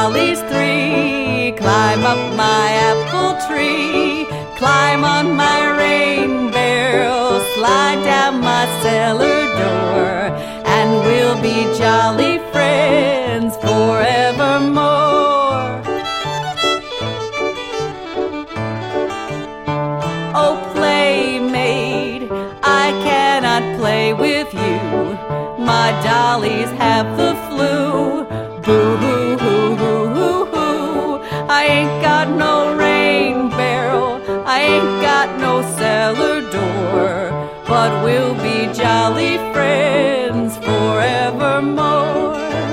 jollies three. Climb up my apple tree, climb on my rain barrel, slide down my cellar door, and we'll be jolly friends forevermore. Oh, playmate, I cannot play with you. My dollies have the flu. Boo-hoo-hoo-hoo-hoo-hoo. I ain't got no rain barrel, I ain't got no cellar door, but we'll be jolly friends forevermore.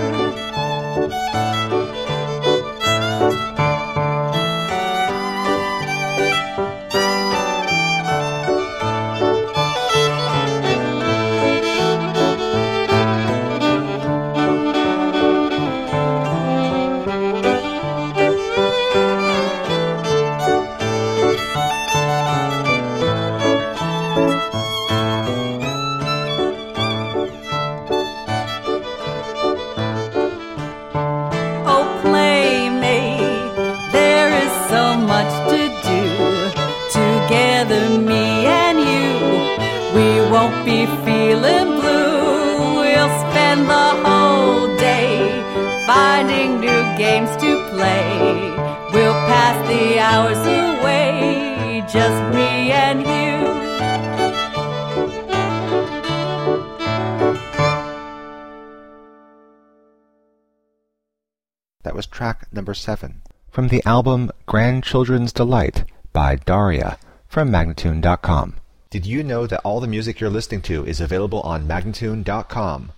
Won't be feeling blue. We'll spend the whole day finding new games to play. We'll pass the hours away, just me and you. That was track number 7 from the album Grandchildren's Delight by Daria from Magnatune.com. Did you know that all the music you're listening to is available on Magnatune.com?